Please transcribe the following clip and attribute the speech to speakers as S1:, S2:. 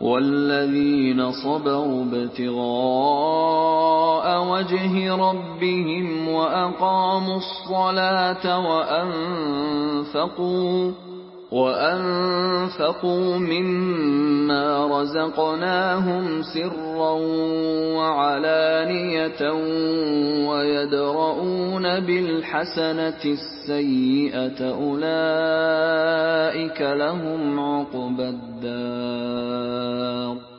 S1: والذين صبروا ابتغاء وجه ربهم وأقاموا الصلاة وأنفقوا مما رزقناهم سرا وعلانية ويدرؤون بالحسنة السيئة أولئك لهم عقبى الدار